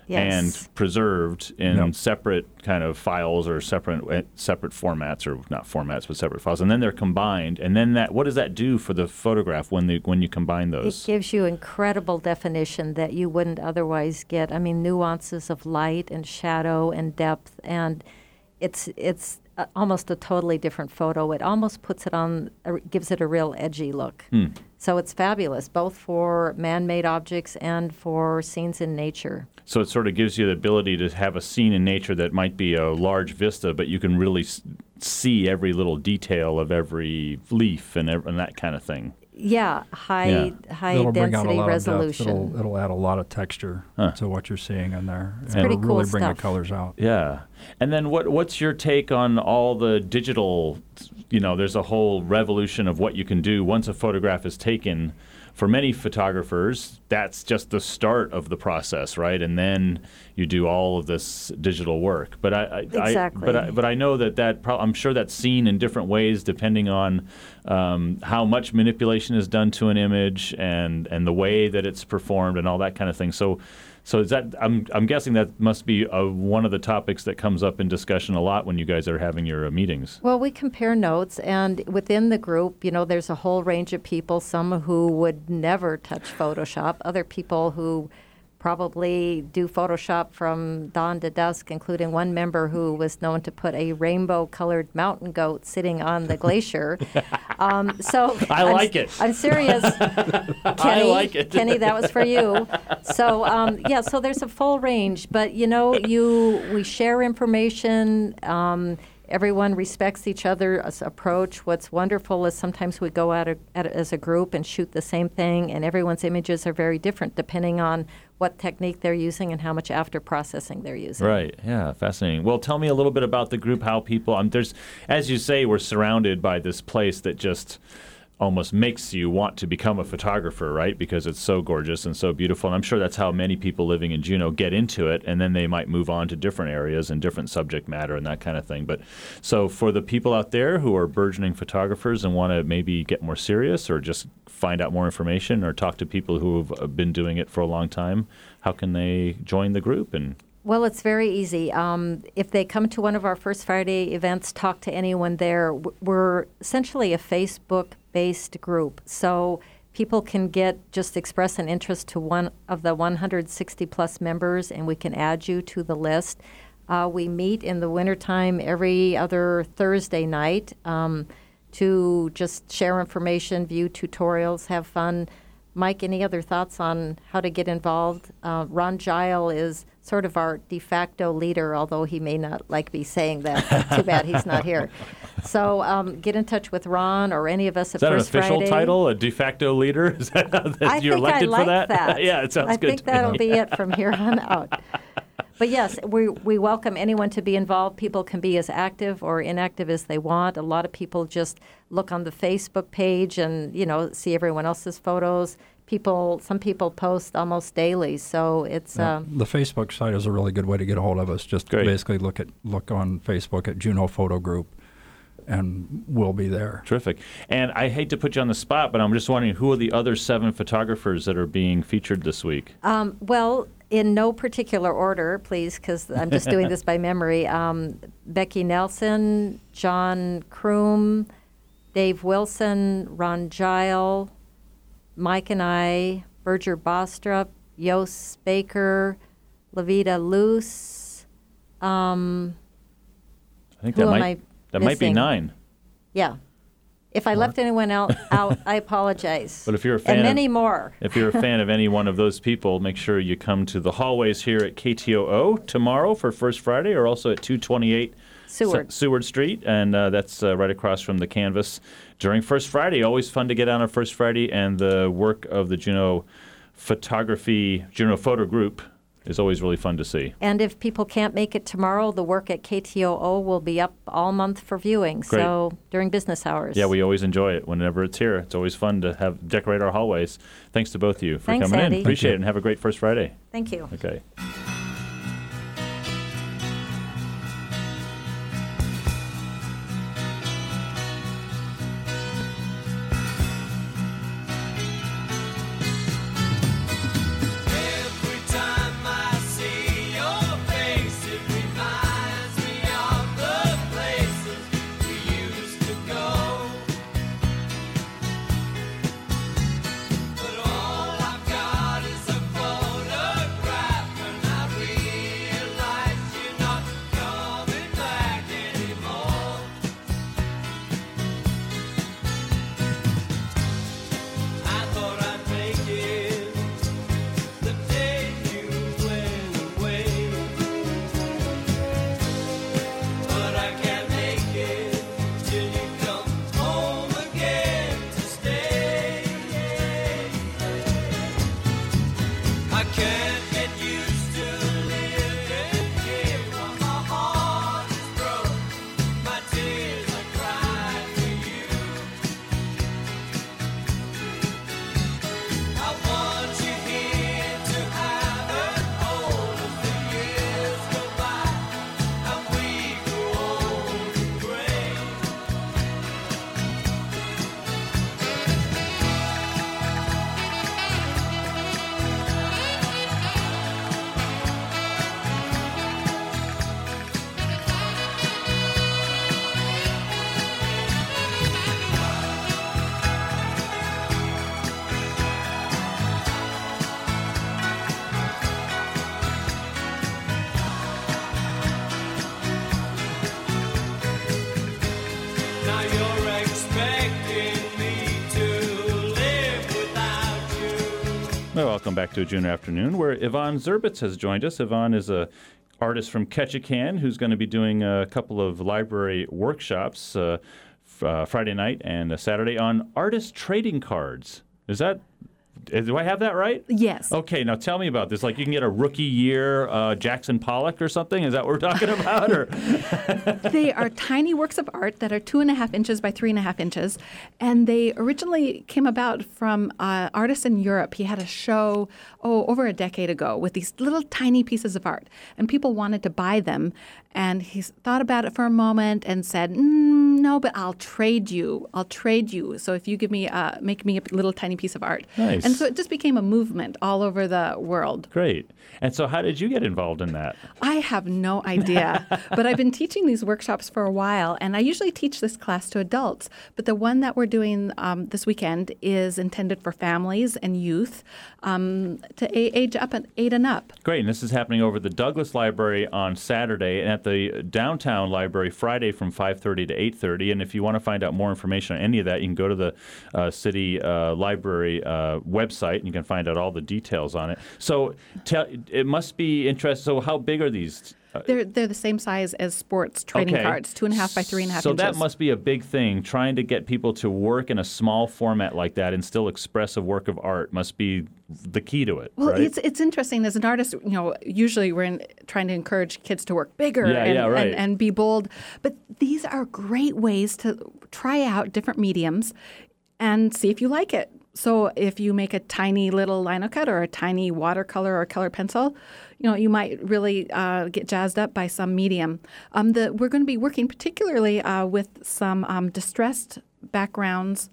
and preserved in separate kind of files or separate formats, or not formats, but separate files, and then they're combined. And then what does that do for the photograph when you combine those? It gives you incredible definition that you wouldn't otherwise get. I mean, nuances of light and shadow and depth, and it's almost a totally different photo. It almost gives it a real edgy look. So it's fabulous, both for man-made objects and for scenes in nature. So it sort of gives you the ability to have a scene in nature that might be a large vista, but you can really see every little detail of every leaf and that kind of thing. Yeah, high density resolution. It'll add a lot of texture to what you're seeing in there. It's pretty cool really stuff. Bring the colors out. Yeah. And then what's your take on all the digital, there's a whole revolution of what you can do once a photograph is taken. For many photographers, that's just the start of the process, right? And then you do all of this digital work. But I know that I'm sure that's seen in different ways depending on how much manipulation is done to an image and the way that it's performed and all that kind of thing. So is that I'm guessing that must be one of the topics that comes up in discussion a lot when you guys are having your meetings. Well, we compare notes, and within the group, there's a whole range of people, some who would never touch Photoshop, other people who probably do Photoshop from dawn to dusk, including one member who was known to put a rainbow-colored mountain goat sitting on the glacier. I like it. I'm serious. Kenny, I like it. Kenny, that was for you. So, so there's a full range. But, we share information. Everyone respects each other's approach. What's wonderful is sometimes we go out as a group and shoot the same thing, and everyone's images are very different depending on what technique they're using and how much after processing they're using. Right. Yeah. Fascinating. Well, tell me a little bit about the group, how people, as you say, we're surrounded by this place that just almost makes you want to become a photographer, right? Because it's so gorgeous and so beautiful. And I'm sure that's how many people living in Juneau get into it, and then they might move on to different areas and different subject matter and that kind of thing. But so for the people out there who are burgeoning photographers and want to maybe get more serious or just find out more information or talk to people who have been doing it for a long time, how can they join the group? Well, it's very easy. If they come to one of our First Friday events, talk to anyone there. We're essentially a Facebook-based group, so people can just express an interest to one of the 160-plus members, and we can add you to the list. We meet in the wintertime every other Thursday night to just share information, view tutorials, have fun. Mike, any other thoughts on how to get involved? Ron Gile is sort of our de facto leader, although he may not like me saying that. Too bad he's not here. So get in touch with Ron or any of us at First Friday. Is that an official title, a de facto leader? Is that you're elected for that? Yeah, it sounds good. I think that'll be it from here on out. But yes, we welcome anyone to be involved. People can be as active or inactive as they want. A lot of people just look on the Facebook page and, see everyone else's photos. Some people post almost daily, so it's... The Facebook site is a really good way to get a hold of us. Just basically look on Facebook at Juneau Photo Group, and we'll be there. Terrific. And I hate to put you on the spot, but I'm just wondering, who are the other 7 photographers that are being featured this week? Well, in no particular order, please, because I'm just doing this by memory. Becky Nelson, John Kroom, Dave Wilson, Ron Gile, Mike and I, Berger Bostrup, Yost Baker, Levita Luce. I think that might be 9. Yeah. If I left anyone out, I apologize. But if you're a fan, and many more. If you're a fan of any one of those people, make sure you come to the hallways here at KTOO tomorrow for First Friday, or also at 228 Seward Street, and that's right across from the Canvas during First Friday. Always fun to get on a First Friday, and the work of the Juneau Photo Group is always really fun to see. And if people can't make it tomorrow, the work at KTOO will be up all month for viewing. Great. So during business hours. Yeah, we always enjoy it whenever it's here. It's always fun to decorate our hallways. Thanks to both of you for coming Andy. in. Appreciate it, and have a great First Friday. Thank you. Okay. Every time I see welcome back to a Juneau Afternoon, where Yvonne Zerbitz has joined us. Yvonne is a artist from Ketchikan who's going to be doing a couple of library workshops Friday night and Saturday on artist trading cards. Do I have that right? Yes. Okay, now tell me about this. Like you can get a rookie year Jackson Pollock or something? Is that what we're talking about? Or They are tiny works of art that are 2.5 inches by 3.5 inches. And they originally came about from an artist in Europe. He had a show, over a decade ago with these little tiny pieces of art. And people wanted to buy them. And he thought about it for a moment and said, no, but I'll trade you. So if you make me a little tiny piece of art. Nice. And so it just became a movement all over the world. Great. And so how did you get involved in that? I have no idea. But I've been teaching these workshops for a while, and I usually teach this class to adults. But the one that we're doing this weekend is intended for families and youth to age up at 8 and up. Great. And this is happening over the Douglas Library on Saturday and at the Downtown Library Friday from 5:30 to 8:30. And if you want to find out more information on any of that, you can go to the City Library website, and you can find out all the details on it. So it must be interesting. So how big are these? They're the same size as sports trading cards, 2.5 by 3.5 inches. So that must be a big thing. Trying to get people to work in a small format like that and still express a work of art must be the key to it. Well, right? it's interesting. As an artist, usually we're trying to encourage kids to work bigger and be bold. But these are great ways to try out different mediums and see if you like it. So if you make a tiny little lino cut or a tiny watercolor or color pencil, you might really get jazzed up by some medium. We're going to be working particularly with some distressed backgrounds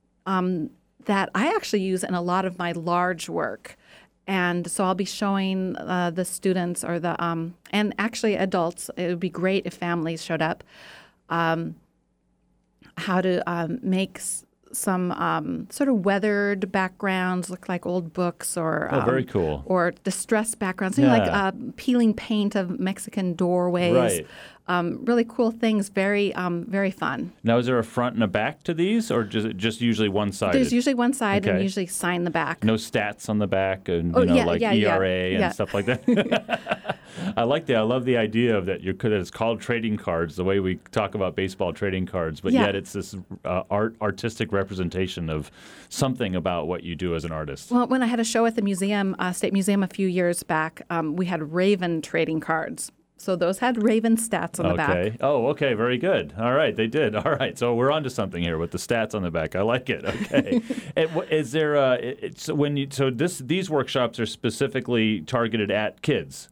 that I actually use in a lot of my large work. And so I'll be showing the students or and actually adults, it would be great if families showed up, how to make some sort of weathered backgrounds, look like old books or very cool. Or distressed backgrounds, like peeling paint of Mexican doorways. Right. Really cool things, very very fun. Now, is there a front and a back to these, or just usually one-sided? There's usually one side and usually sign the back. No stats on the back and ERA and stuff like that. I love the idea of that it's called trading cards, the way we talk about baseball trading cards, but yet it's this artistic representation of something about what you do as an artist. Well, when I had a show at the museum, State Museum a few years back, we had Raven trading cards. So those had Raven stats on the back. Okay. Oh, okay. Very good. All right. They did. All right. So we're onto something here with the stats on the back. I like it. Okay. Is there these workshops are specifically targeted at kids?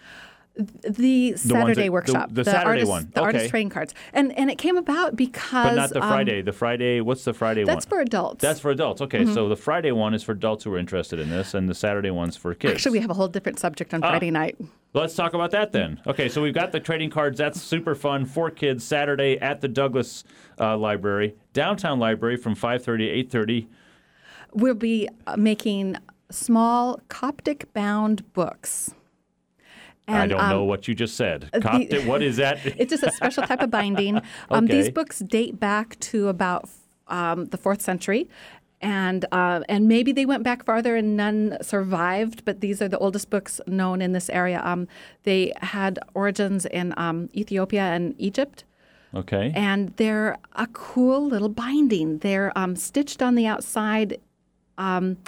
The Saturday workshop. The Saturday one. The artist trading cards. And it came about because... But not the Friday. The Friday, what's the Friday one? That's for adults. That's for adults. Okay, so the Friday one is for adults who are interested in this, and the Saturday one's for kids. Actually, we have a whole different subject on Friday night. Let's talk about that then. Okay, so we've got the trading cards. That's super fun for kids. Saturday at the Douglas Library. Downtown Library from 5:30 to 8:30. We'll be making small Coptic-bound books. And, I don't know what you just said. Coptic, what is that? It's just a special type of binding. These books date back to about the 4th century. And maybe they went back farther and none survived, but these are the oldest books known in this area. They had origins in Ethiopia and Egypt. Okay. And they're a cool little binding. They're stitched on the outside, and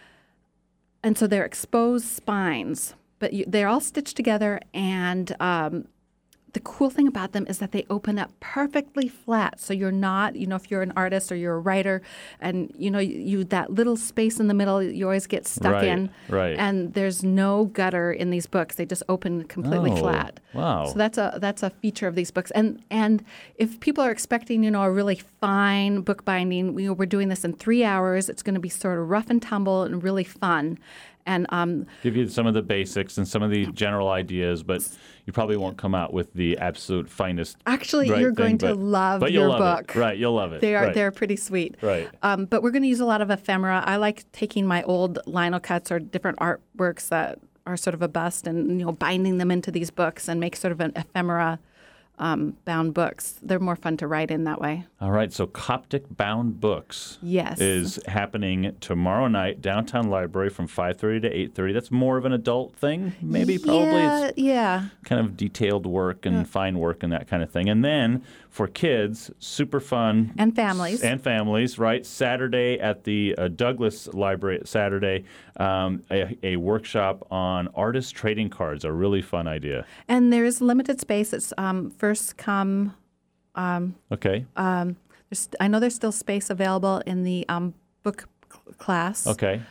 so they're exposed spines. But they're all stitched together, and the cool thing about them is that they open up perfectly flat. So you're not, if you're an artist or you're a writer, and you that little space in the middle, you always get stuck in. Right. And there's no gutter in these books; they just open completely flat. Wow. So that's a feature of these books. And if people are expecting, a really fine book binding, we're doing this in 3 hours. It's going to be sort of rough and tumble and really fun. And give you some of the basics and some of the general ideas, but you probably won't come out with the absolute finest. Actually, you're going to love your book. Right, you'll love it. They're pretty sweet. Right. But we're going to use a lot of ephemera. I like taking my old lino cuts or different artworks that are sort of a bust and binding them into these books and make sort of an ephemera bound books. They're more fun to write in that way. All right, so Coptic bound books is happening tomorrow night, downtown library from 5:30 to 8:30. That's more of an adult thing, maybe, probably. Yeah. Kind of detailed work and fine work and that kind of thing. And then for kids, super fun. And families. Right? Saturday at the Douglas Library Saturday, a workshop on artist trading cards, a really fun idea. And there's limited space. It's first come. Okay. I know there's still space available in the book class. Okay.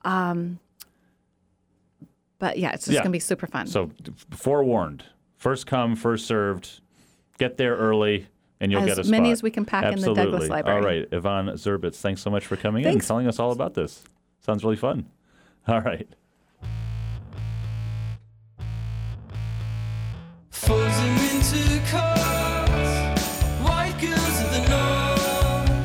But yeah, it's just going to be super fun. So forewarned, first come, first served. Get there early, and you'll get a spot. As many as we can pack in the Douglas Library. All right, Yvonne Zerbitz, thanks so much for coming in and telling us all about this. Sounds really fun. All right. Folding into cards, white girls of the north,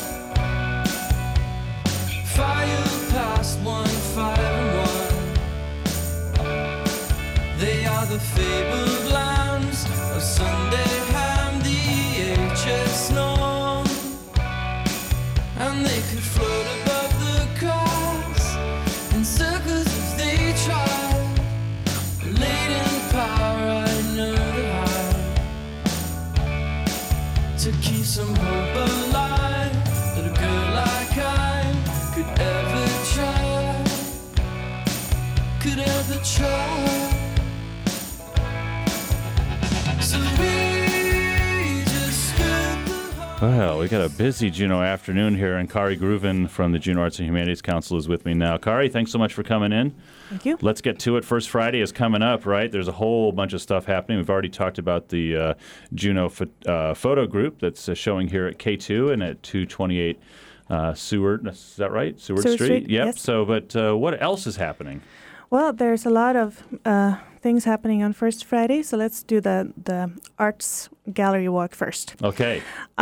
file past 1, 5, and 1. They are the fabled lambs of Sunday ham, the HS norm, and they could float above the cars in circles if they tried. Latent power, I know how to keep some hope alive that a girl like I could ever try. So we just spent the Well, we got a busy Juneau afternoon here, and Kari Grooven from the Juneau Arts and Humanities Council is with me now. Kari, thanks so much for coming in. Thank you. Let's get to it. First Friday is coming up, right? There's a whole bunch of stuff happening. We've already talked about the Juneau photo group that's showing here at K2 and at 228 Seward. Is that right? Seward Street? Yep. Yes. So, but what else is happening? Well, there's a lot of things happening on First Friday, so let's do the arts gallery walk first. Okay.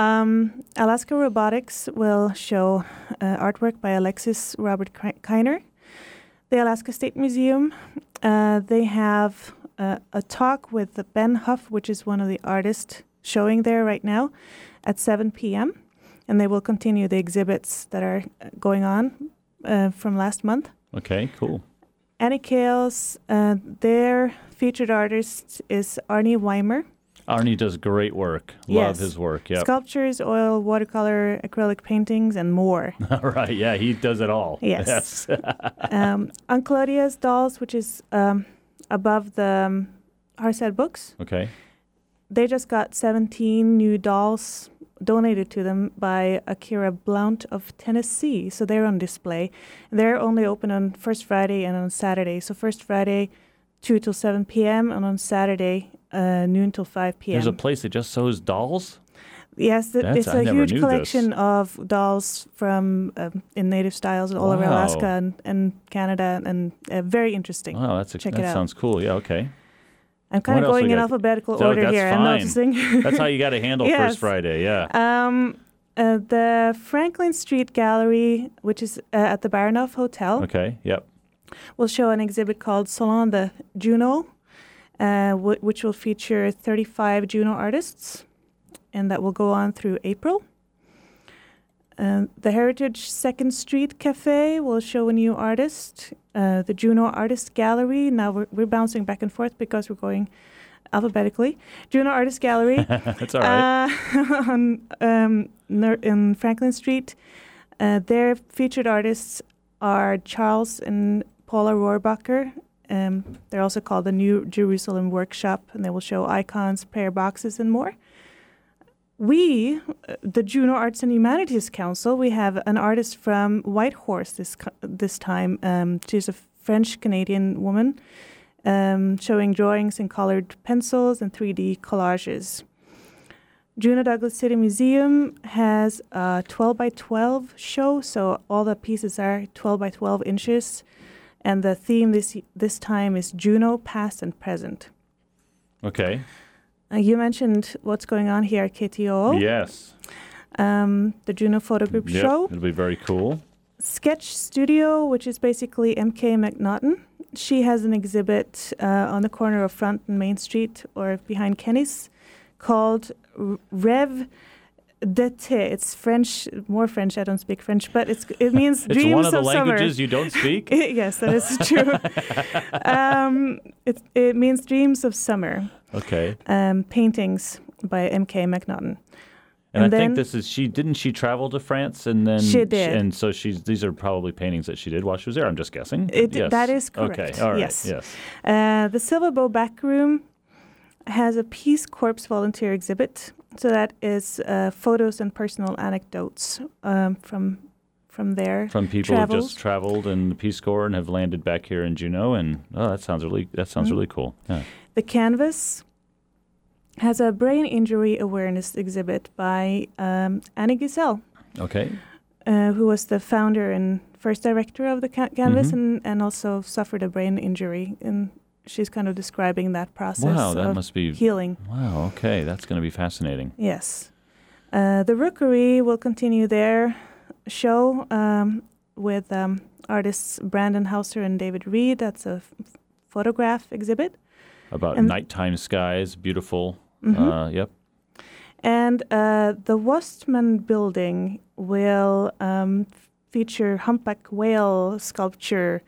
Alaska Robotics will show artwork by Alexis Robert Kiner. The Alaska State Museum, they have a talk with Ben Huff, which is one of the artists showing there right now, at 7 p.m., and they will continue the exhibits that are going on from last month. Okay, cool. Annie Kales, their featured artist is Arnie Weimer. Arnie does great work. Love his work. Yep. Sculptures, oil, watercolor, acrylic paintings, and more. All right. Yeah, he does it all. Yes. Unclodia's Dolls, which is above the Harsad Books. Okay. They just got 17 new dolls donated to them by Akira Blount of Tennessee. So they're on display. They're only open on First Friday and on Saturday. So First Friday, 2 till 7 p.m. and on Saturday, noon till 5 p.m. There's a place that just sews dolls? Yes, it's a huge collection of dolls from in native styles all over Alaska and Canada, and very interesting. Wow, Check it out. That sounds cool. Yeah, okay. I'm kind of going in alphabetical order here. Fine. I'm noticing. That's how you got to handle First Friday, yeah. The Franklin Street Gallery, which is at the Baranoff Hotel. Okay, yep. Will show an exhibit called Salon de Juneau, which will feature 35 Juneau artists, and that will go on through April. The Heritage 2nd Street Cafe will show a new artist. The Juneau Artist Gallery, now we're bouncing back and forth because we're going alphabetically. Juneau Artist Gallery. That's all right. In Franklin Street. Their featured artists are Charles and Paula Rohrbacher. They're also called the New Jerusalem Workshop, and they will show icons, prayer boxes, and more. We, the Juneau Arts and Humanities Council, we have an artist from Whitehorse this time. She's a French-Canadian woman showing drawings in colored pencils and 3D collages. Juneau Douglas City Museum has a 12 by 12 show, so all the pieces are 12 by 12 inches. And the theme this time is Juneau, Past and Present. Okay. You mentioned what's going on here at KTOO. Yes. The Juneau Photo Group show. It'll be very cool. Sketch Studio, which is basically MK McNaughton. She has an exhibit on the corner of Front and Main Street, or behind Kenny's, called Rêve d'été. It's French, more French. I don't speak French, but it means it's dreams one of the summer. languages you don't speak? Yes, that is true. It means dreams of summer. Okay. Paintings by M.K. McNaughton. And I think this is didn't she travel to France and then she did. And so these are probably paintings that she did while she was there, I'm just guessing. Yes. That is correct. Okay, all right. Yes. The Silver Bow back room has a Peace Corps volunteer exhibit. So that is photos and personal anecdotes from there. From people who just traveled in the Peace Corps and have landed back here in Juneau, and that sounds really cool. Yeah. The Canvas has a brain injury awareness exhibit by Annie Giselle. Okay. Who was the founder and first director of the Canvas and also suffered a brain injury. And she's kind of describing that process. Wow, that must be healing. Wow, okay. That's going to be fascinating. Yes. The Rookery will continue their show with artists Brandon Hauser and David Reed. That's a photograph exhibit. About nighttime skies, beautiful. Yep. And the Wostman building will feature humpback whale sculpture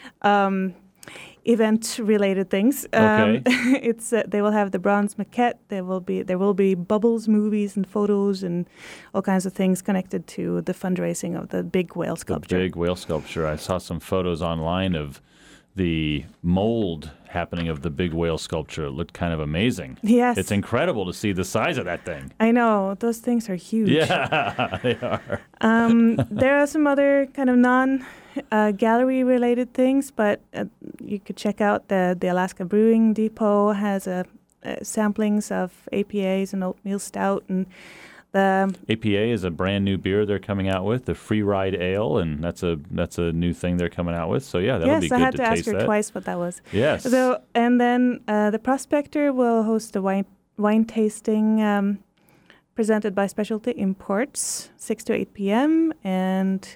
event-related things. Okay. They will have the bronze maquette. There will be bubbles, movies, and photos, and all kinds of things connected to the fundraising of the big whale sculpture. The big whale sculpture. I saw some photos online of the mold happening of the big whale sculpture. It looked kind of amazing. Yes. It's incredible to see the size of that thing. I know. Those things are huge. Yeah, they are. There are some other kind of non-gallery-related things, but you could check out the Alaska Brewing Depot has samplings of APAs and oatmeal stout, and the APA is a brand new beer they're coming out with, the Free Ride Ale, and that's a new thing they're coming out with. So yeah, that'll be good to taste that. Yes, I had to ask her twice what that was. Yes. So and then the Prospector will host a wine tasting presented by Specialty Imports, 6 to 8 p.m. And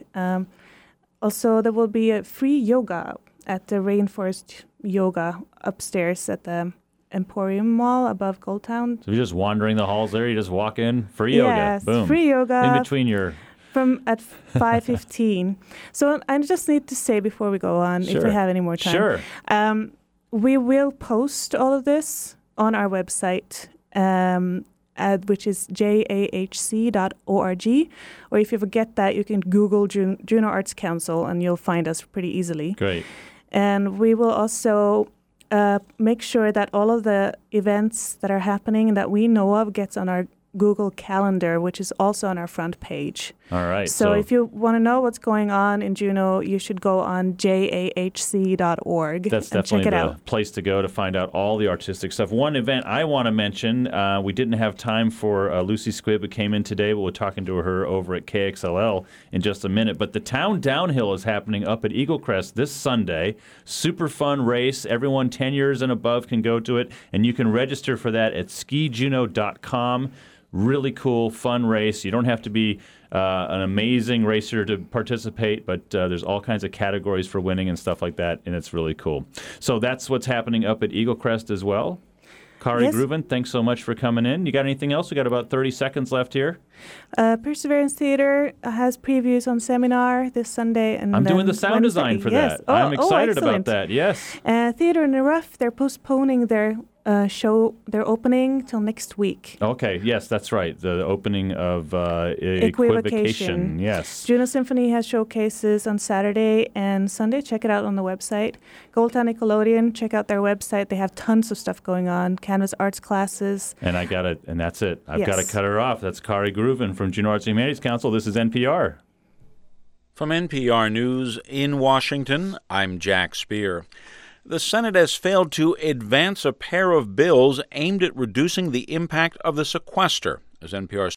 also there will be a free yoga at the Rainforest Yoga upstairs at the Emporium Mall above Gold Town. So you're just wandering the halls there. You just walk in, free yoga. Yes, boom, free yoga. In between your at 5:15. So I just need to say before we go on, if we have any more time. Sure. We will post all of this on our website, which is jahc.org. Or if you forget that, you can Google Juneau Arts Council and you'll find us pretty easily. Great. And we will also make sure that all of the events that are happening that we know of gets on our Google Calendar, which is also on our front page. All right. So if you want to know what's going on in Juneau, you should go on jahc.org That's and check definitely it the out. place to go to find out all the artistic stuff. One event I want to mention, we didn't have time for Lucy Squibb, who came in today, but we're talking to her over at KXLL in just a minute. But the Town Downhill is happening up at Eagle Crest this Sunday. Super fun race. Everyone 10 years and above can go to it, and you can register for that at skijuneau.com. Really cool, fun race. You don't have to be an amazing racer to participate, but there's all kinds of categories for winning and stuff like that, and it's really cool. So that's what's happening up at Eagle Crest as well. Kari Gruvin, thanks so much for coming in. You got anything else? We got about 30 seconds left here. Perseverance Theater has previews on seminar this Sunday. And I'm doing the sound design for that. I'm excited about that, yes. Theater in the Rough, they're postponing their show, their opening till next week. Okay, yes, that's right. The opening of Equivocation. Yes. Juneau Symphony has showcases on Saturday and Sunday. Check it out on the website. Gold Town Nickelodeon, check out their website. They have tons of stuff going on. Canvas arts classes. And that's it. I've got to cut her off. That's Kari Gruvin from Juneau Arts and Humanities Council. This is NPR. From NPR News in Washington, I'm Jack Speer. The Senate has failed to advance a pair of bills aimed at reducing the impact of the sequester, as NPR's